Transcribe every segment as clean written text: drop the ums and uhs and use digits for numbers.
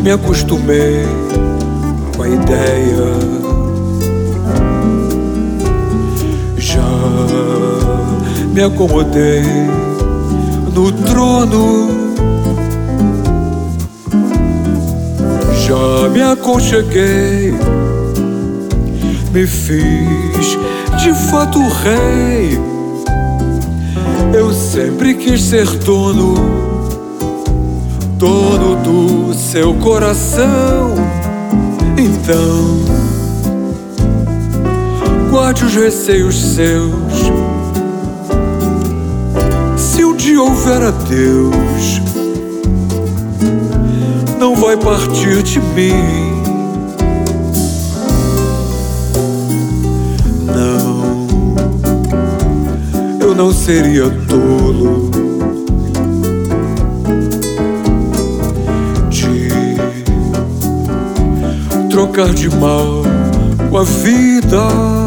me acostumei com a ideia, já me acomodei no trono, já me aconcheguei, me fiz de fato rei. Eu sempre quis ser dono do seu coração. Então, guarde os receios seus. Se um dia houver adeus, não vai partir de mim. Não, eu não seria tolo de trocar de mal com a vida.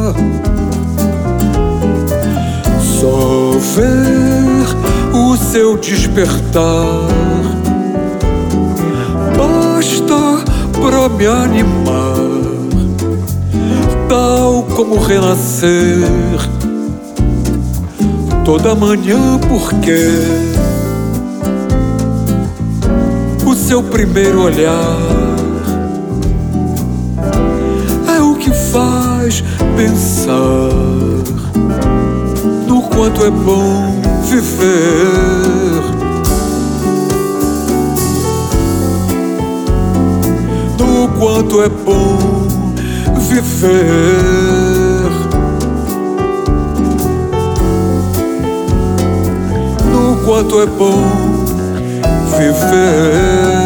Só ver o seu despertar basta pra me animar, tal como renascer toda manhã, porque o seu primeiro olhar é o que faz pensar no quanto é bom viver, no quanto é bom viver, no quanto é bom viver.